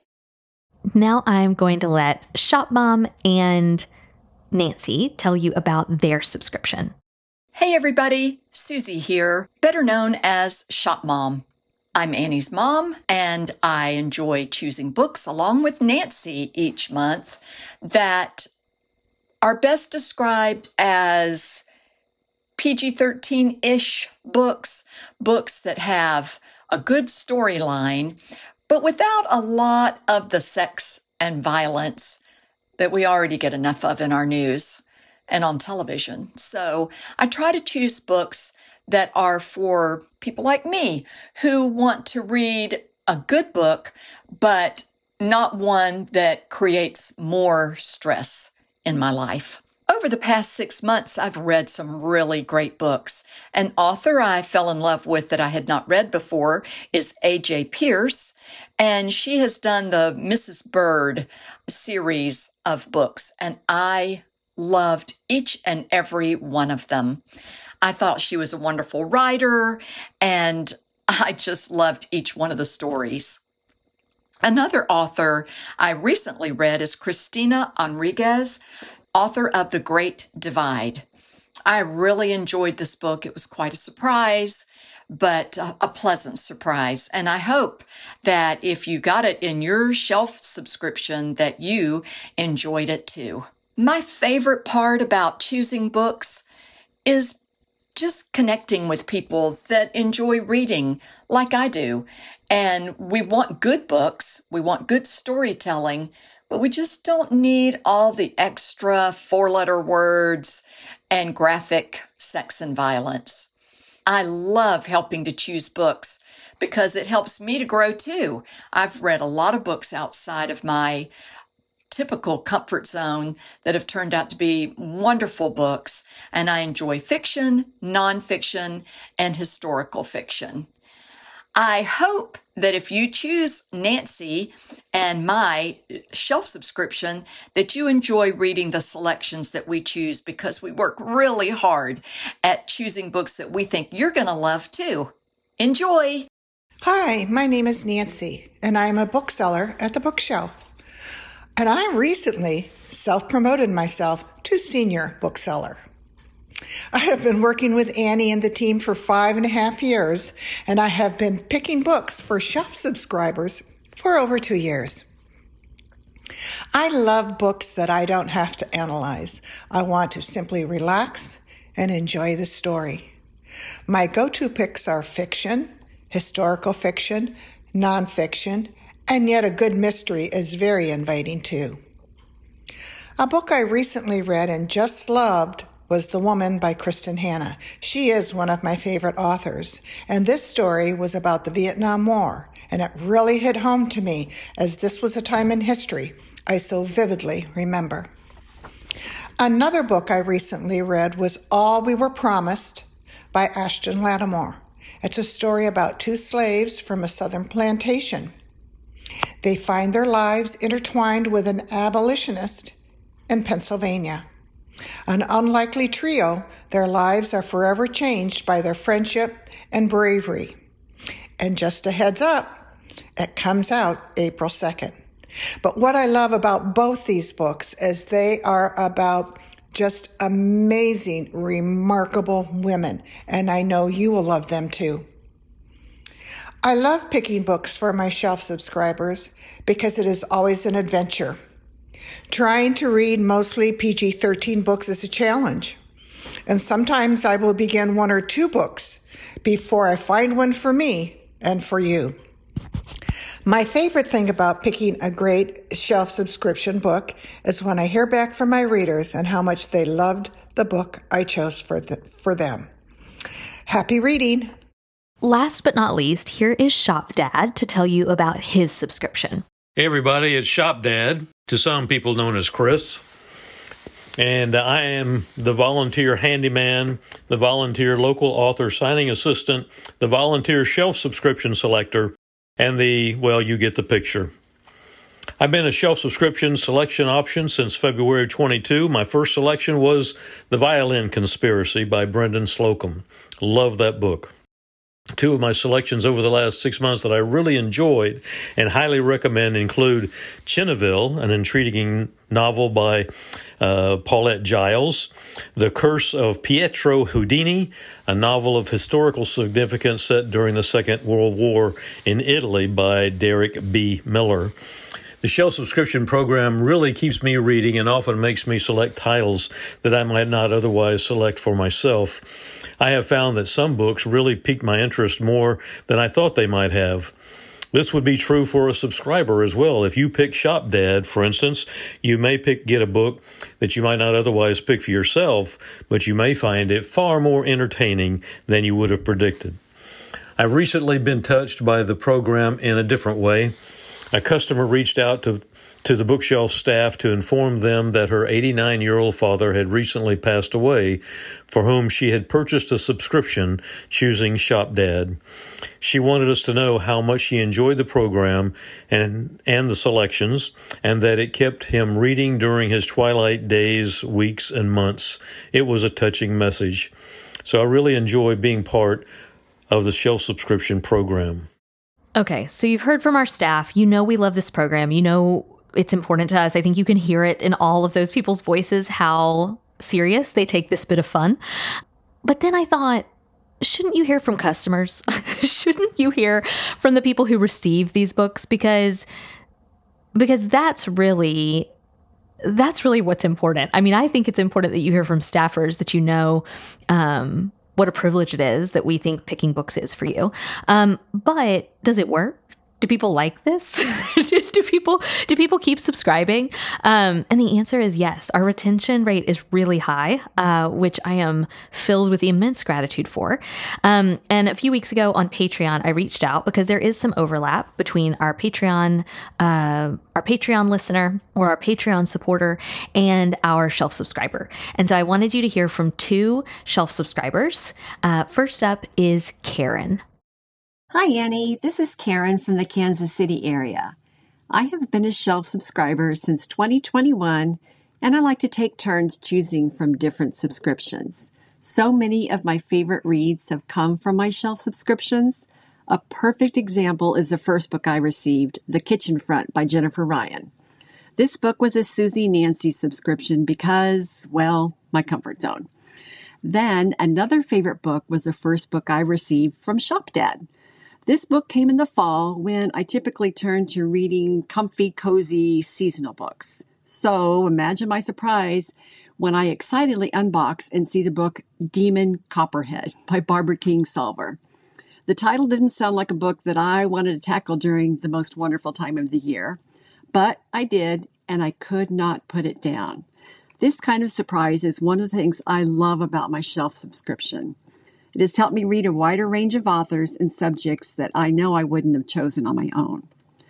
Now I'm going to let Shop Mom and Nancy tell you about their subscription. Hey everybody, Susie here, better known as Shop Mom. I'm Annie's mom, and I enjoy choosing books along with Nancy each month that are best described as P G thirteen-ish books, books that have a good storyline, but without a lot of the sex and violence that we already get enough of in our news and on television. So I try to choose books that are for people like me who want to read a good book, but not one that creates more stress in my life. Over the past six months, I've read some really great books. An author I fell in love with that I had not read before is A J Pierce, and she has done the Missus Bird series of books, and I loved each and every one of them. I thought she was a wonderful writer, and I just loved each one of the stories. Another author I recently read is Christina Enriquez, author of The Great Divide. I really enjoyed this book. It was quite a surprise, but a pleasant surprise. And I hope that if you got it in your shelf subscription, that you enjoyed it too. My favorite part about choosing books is just connecting with people that enjoy reading like I do. And we want good books, we want good storytelling, but we just don't need all the extra four-letter words and graphic sex and violence. I love helping to choose books because it helps me to grow too. I've read a lot of books outside of my typical comfort zone that have turned out to be wonderful books, and I enjoy fiction, nonfiction, and historical fiction. I hope that if you choose Nancy and my shelf subscription, that you enjoy reading the selections that we choose, because we work really hard at choosing books that we think you're going to love too. Enjoy! Hi, my name is Nancy, and I am a bookseller at the Bookshelf. And I recently self-promoted myself to senior bookseller. I have been working with Annie and the team for five and a half years, and I have been picking books for shelf subscribers for over two years. I love books that I don't have to analyze. I want to simply relax and enjoy the story. My go-to picks are fiction, historical fiction, nonfiction, and yet a good mystery is very inviting too. A book I recently read and just loved was The Woman by Kristen Hanna. She is one of my favorite authors, and this story was about the Vietnam War, and it really hit home to me as this was a time in history I so vividly remember. Another book I recently read was All We Were Promised by Ashton Lattimore. It's a story about two slaves from a southern plantation. They find their lives intertwined with an abolitionist in Pennsylvania. An unlikely trio, their lives are forever changed by their friendship and bravery. And just a heads up, it comes out April second. But what I love about both these books is they are about just amazing, remarkable women, and I know you will love them too. I love picking books for my shelf subscribers because it is always an adventure. Trying to read mostly P G thirteen books is a challenge, and sometimes I will begin one or two books before I find one for me and for you. My favorite thing about picking a great shelf subscription book is when I hear back from my readers and how much they loved the book I chose for the, for them. Happy reading! Last but not least, here is Shop Dad to tell you about his subscription. Hey everybody, it's Shop Dad, to some people known as Chris. And I am the volunteer handyman, the volunteer local author signing assistant, the volunteer shelf subscription selector, and the, well, you get the picture. I've been a shelf subscription selection option since February twenty-two. My first selection was The Violin Conspiracy by Brendan Slocum. Love that book. Two of my selections over the last six months that I really enjoyed and highly recommend include Chineville, an intriguing novel by uh, Paulette Giles, The Curse of Pietro Houdini, a novel of historical significance set during the Second World War in Italy by Derek B. Miller. The shelf subscription program really keeps me reading and often makes me select titles that I might not otherwise select for myself. I have found that some books really pique my interest more than I thought they might have. This would be true for a subscriber as well. If you pick Shop Dad, for instance, you may pick get a book that you might not otherwise pick for yourself, but you may find it far more entertaining than you would have predicted. I've recently been touched by the program in a different way. A customer reached out to, to the bookshelf staff to inform them that her eighty-nine-year-old father had recently passed away, for whom she had purchased a subscription choosing Shop Dad. She wanted us to know how much she enjoyed the program and, and the selections, and that it kept him reading during his twilight days, weeks, and months. It was a touching message. So I really enjoy being part of the shelf subscription program. Okay, so you've heard from our staff. You know we love this program. You know it's important to us. I think you can hear it in all of those people's voices, how serious they take this bit of fun. But then I thought, shouldn't you hear from customers? Shouldn't you hear from the people who receive these books? Because, because that's really... That's really what's important. I mean, I think it's important that you hear from staffers, that you know um, what a privilege it is that we think picking books is for you. Um, but does it work? Do people like this? do people do people keep subscribing? Um, and the answer is yes. Our retention rate is really high, uh, which I am filled with immense gratitude for. Um, and a few weeks ago on Patreon, I reached out because there is some overlap between our Patreon, uh, our Patreon listener or our Patreon supporter and our shelf subscriber. And so I wanted you to hear from two shelf subscribers. Uh, first up is Karen. Hi, Annie. This is Karen from the Kansas City area. I have been a shelf subscriber since twenty twenty-one, and I like to take turns choosing from different subscriptions. So many of my favorite reads have come from my shelf subscriptions. A perfect example is the first book I received, The Kitchen Front by Jennifer Ryan. This book was a Susie Nancy subscription because, well, my comfort zone. Then another favorite book was the first book I received from Shop Dad. This book came in the fall when I typically turn to reading comfy, cozy seasonal books. So imagine my surprise when I excitedly unbox and see the book Demon Copperhead by Barbara Kingsolver. The title didn't sound like a book that I wanted to tackle during the most wonderful time of the year, but I did, and I could not put it down. This kind of surprise is one of the things I love about my shelf subscription. It has helped me read a wider range of authors and subjects that I know I wouldn't have chosen on my own.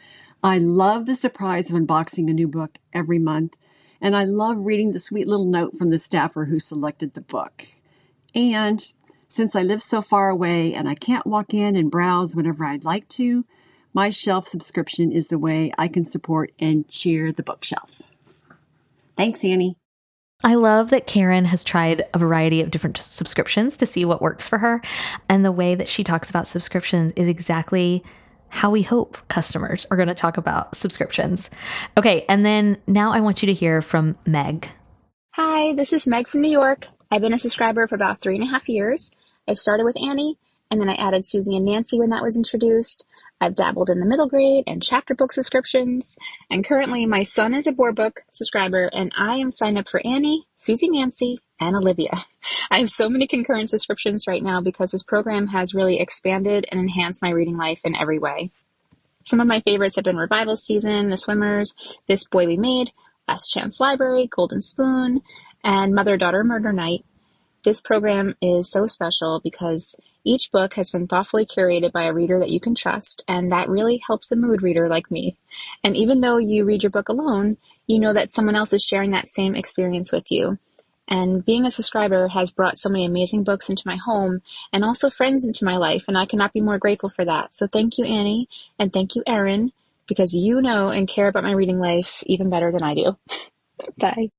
I love the surprise of unboxing a new book every month, and I love reading the sweet little note from the staffer who selected the book. And since I live so far away and I can't walk in and browse whenever I'd like to, my shelf subscription is the way I can support and cheer the bookshelf. Thanks, Annie. I love that Karen has tried a variety of different subscriptions to see what works for her. And the way that she talks about subscriptions is exactly how we hope customers are going to talk about subscriptions. Okay, and then now I want you to hear from Meg. Hi, this is Meg from New York. I've been a subscriber for about three and a half years. I started with Annie, and then I added Susie and Nancy when that was introduced. I've dabbled in the middle grade and chapter book subscriptions, and currently my son is a board book subscriber, and I am signed up for Annie, Susie, Nancy, and Olivia. I have so many concurrent subscriptions right now because this program has really expanded and enhanced my reading life in every way. Some of my favorites have been Revival Season, The Swimmers, This Boy We Made, Last Chance Library, Golden Spoon, and Mother-Daughter Murder Night. This program is so special because each book has been thoughtfully curated by a reader that you can trust, and that really helps a mood reader like me. And even though you read your book alone, you know that someone else is sharing that same experience with you. And being a subscriber has brought so many amazing books into my home and also friends into my life, and I cannot be more grateful for that. So thank you, Annie, and thank you, Erin, because you know and care about my reading life even better than I do. Bye.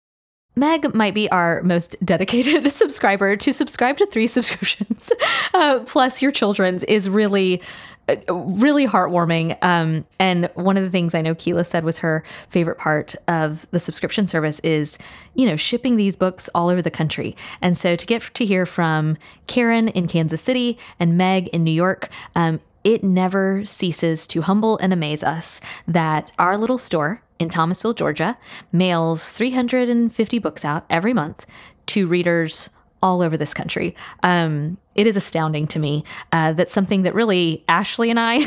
Meg might be our most dedicated subscriber. To subscribe to three subscriptions, uh, plus your children's, is really, really heartwarming. Um, and one of the things I know Keela said was her favorite part of the subscription service is, you know, shipping these books all over the country. And so to get to hear from Karen in Kansas City and Meg in New York, um, it never ceases to humble and amaze us that our little store in Thomasville, Georgia, mails three hundred fifty books out every month to readers all over this country. Um, it is astounding to me uh, that something that really Ashley and I,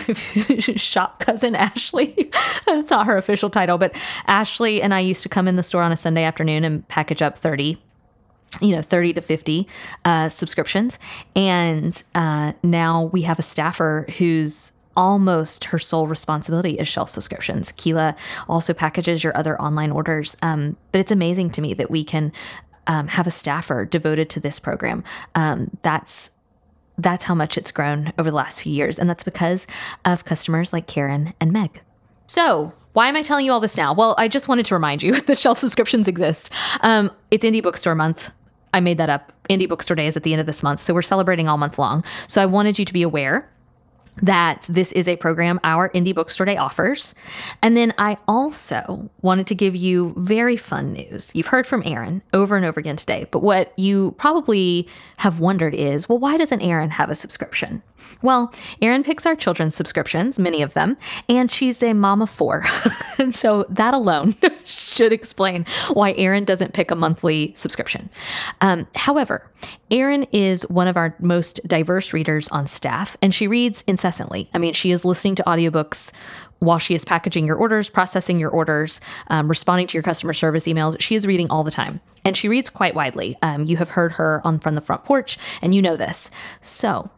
shop cousin Ashley, that's not her official title, but Ashley and I used to come in the store on a Sunday afternoon and package up thirty you know, thirty to fifty uh, subscriptions. And uh, now we have a staffer who's almost her sole responsibility is shelf subscriptions. Keela also packages your other online orders. Um, but it's amazing to me that we can um, have a staffer devoted to this program. Um, that's that's how much it's grown over the last few years. And that's because of customers like Karen and Meg. So why am I telling you all this now? Well, I just wanted to remind you that shelf subscriptions exist. Um, it's Indie Bookstore Month. I made that up. Indie Bookstore Day is at the end of this month. So we're celebrating all month long. So I wanted you to be aware that this is a program our Indie Bookstore Day offers. And then I also wanted to give you very fun news. You've heard from Erin over and over again today, but what you probably have wondered is, well, why doesn't Erin have a subscription? Well, Erin picks our children's subscriptions, many of them, and she's a mom of four. And so that alone should explain why Erin doesn't pick a monthly subscription. Um, however, Erin is one of our most diverse readers on staff, and she reads incessantly. I mean, she is listening to audiobooks while she is packaging your orders, processing your orders, um, responding to your customer service emails. She is reading all the time, and she reads quite widely. Um, you have heard her on From the Front Porch, and you know this. So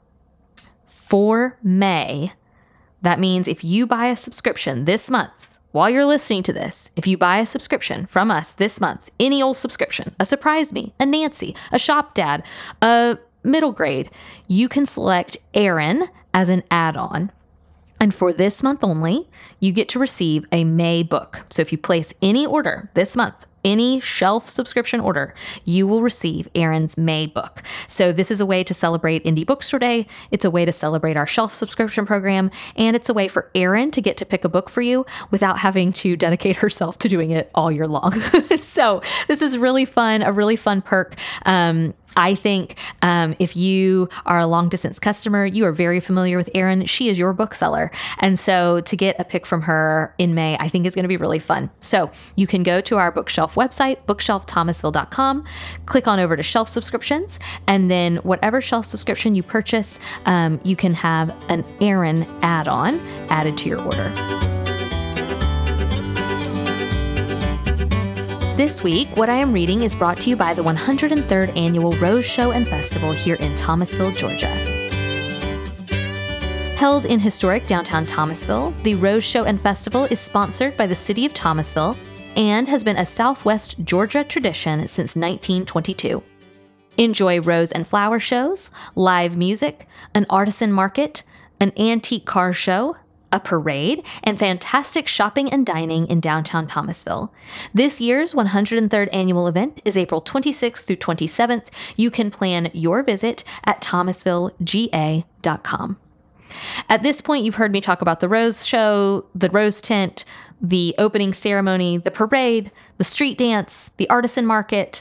for May, that means if you buy a subscription this month, while you're listening to this, if you buy a subscription from us this month, any old subscription, a Surprise Me, a Nancy, a Shop Dad, a middle grade, you can select Erin as an add-on. And for this month only, you get to receive a May book. So if you place any order this month, any shelf subscription order, you will receive Erin's May book. So this is a way to celebrate Indie Bookstore Day. It's a way to celebrate our shelf subscription program. And it's a way for Erin to get to pick a book for you without having to dedicate herself to doing it all year long. So this is really fun, a really fun perk. Um, I think um, if you are a long distance customer, you are very familiar with Erin. She is your bookseller. And so to get a pick from her in May, I think is going to be really fun. So you can go to our bookshelf website, bookshelf thomasville dot com, click on over to shelf subscriptions, and then whatever shelf subscription you purchase, um, you can have an Erin add-on added to your order. This week, what I am reading is brought to you by the one hundred third Annual Rose Show and Festival here in Thomasville, Georgia. Held in historic downtown Thomasville, the Rose Show and Festival is sponsored by the City of Thomasville and has been a Southwest Georgia tradition since nineteen twenty-two. Enjoy rose and flower shows, live music, an artisan market, an antique car show, a parade, and fantastic shopping and dining in downtown Thomasville. This year's one hundred third annual event is April twenty-sixth through twenty-seventh. You can plan your visit at thomasville g a dot com. At this point, you've heard me talk about the Rose Show, the Rose Tent, the opening ceremony, the parade, the street dance, the artisan market,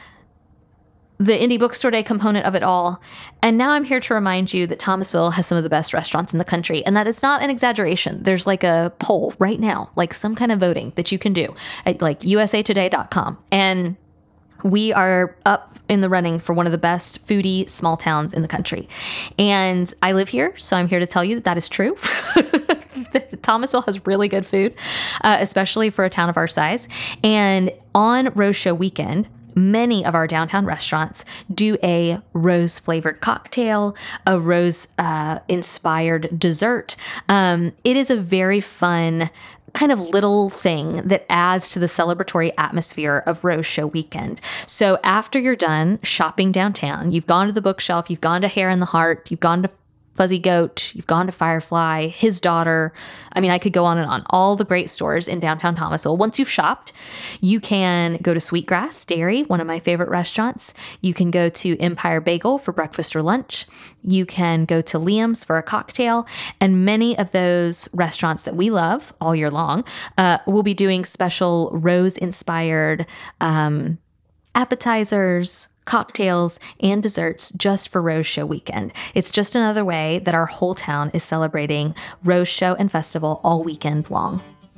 the Indie Bookstore Day component of it all. And now I'm here to remind you that Thomasville has some of the best restaurants in the country. And that is not an exaggeration. There's like a poll right now, like some kind of voting that you can do at like u s a today dot com. And we are up in the running for one of the best foodie small towns in the country. And I live here, so I'm here to tell you that that is true. Thomasville has really good food, uh, especially for a town of our size. And on Rose Show weekend, many of our downtown restaurants do a rose-flavored cocktail, a rose-inspired uh, dessert. Um, it is a very fun kind of little thing that adds to the celebratory atmosphere of Rose Show weekend. So after you're done shopping downtown, you've gone to the Bookshelf, you've gone to Hare and the Heart, you've gone to Fuzzy Goat, you've gone to Firefly, His Daughter. I mean, I could go on and on. All the great stores in downtown Thomasville. Once you've shopped, you can go to Sweetgrass Dairy, one of my favorite restaurants. You can go to Empire Bagel for breakfast or lunch. You can go to Liam's for a cocktail. And many of those restaurants that we love all year long uh, will be doing special rose-inspired um, appetizers, cocktails, and desserts just for Rose Show weekend. It's just another way that our whole town is celebrating Rose Show and Festival all weekend long.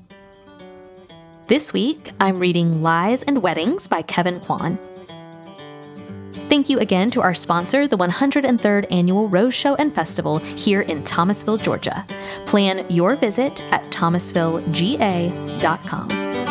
This week, I'm reading Lies and Weddings by Kevin Kwan. Thank you again to our sponsor, the one hundred third Annual Rose Show and Festival here in Thomasville, Georgia. Plan your visit at thomasville g a dot com.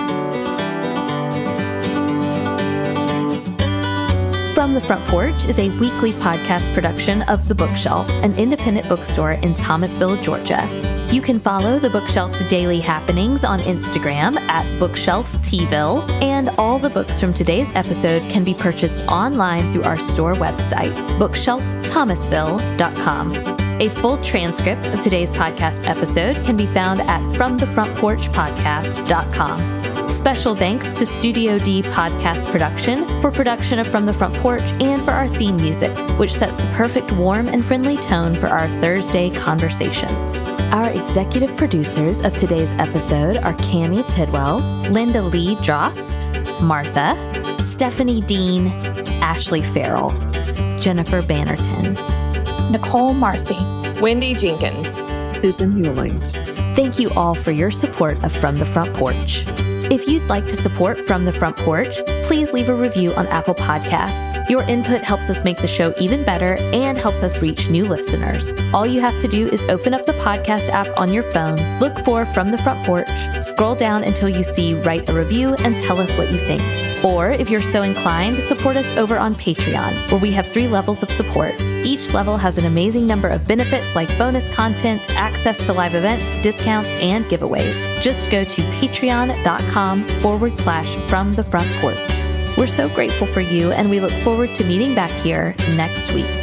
From the Front Porch is a weekly podcast production of The Bookshelf, an independent bookstore in Thomasville, Georgia. You can follow The Bookshelf's daily happenings on Instagram at BookshelfTville, and all the books from today's episode can be purchased online through our store website, bookshelf thomasville dot com. A full transcript of today's podcast episode can be found at from the front porch podcast dot com. Special thanks to Studio D Podcast Production for production of From the Front Porch and for our theme music, which sets the perfect warm and friendly tone for our Thursday conversations. Our executive producers of today's episode are Cammie Tidwell, Linda Lee Drost, Martha, Stephanie Dean, Ashley Farrell, Jennifer Bannerton, Nicole Marcy, Wendy Jenkins, Susan Ewings. Thank you all for your support of From the Front Porch. If you'd like to support From the Front Porch, please leave a review on Apple Podcasts. Your input helps us make the show even better and helps us reach new listeners. All you have to do is open up the podcast app on your phone, look for From the Front Porch, scroll down until you see Write a Review, and tell us what you think. Or, if you're so inclined, support us over on Patreon, where we have three levels of support. Each level has an amazing number of benefits like bonus content, access to live events, discounts, and giveaways. Just go to patreon.com forward slash from the front porch. We're so grateful for you, and we look forward to meeting back here next week.